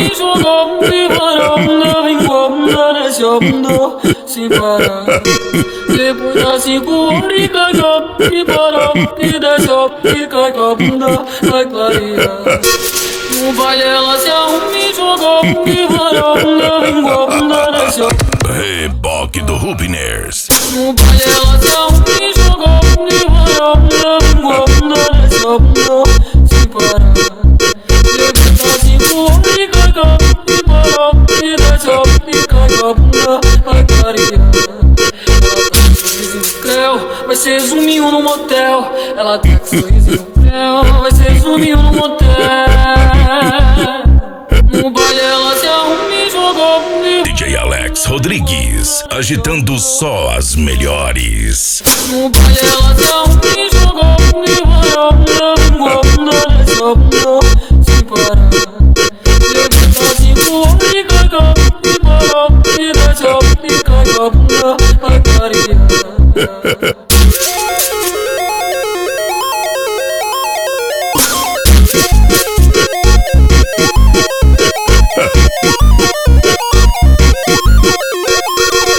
me jogou, me varou, vem como nesse mundo sem parar. Depois das 5 horas e caiu, me parou, me deixou, me caiu a bunda, vai clarear. No baile ela se arruma, me jogou, me varou, vem como nesse mundo. Reboque do Rubiners. No baile ela se arruma, me jogou, me varou, vem como nesse mundo sem parar. Depois das 5 horas e caiu, me parou, me deixou, me caiu a bunda, vai clarear. Vai ser zoominho no motel. Ela tá com sorriso no pé. Vai ser zoominho no motel. No baile ela se arruma e jogou. DJ Alex Rodrigues, agitando só as melhores. No baile ela se arruma e jogou.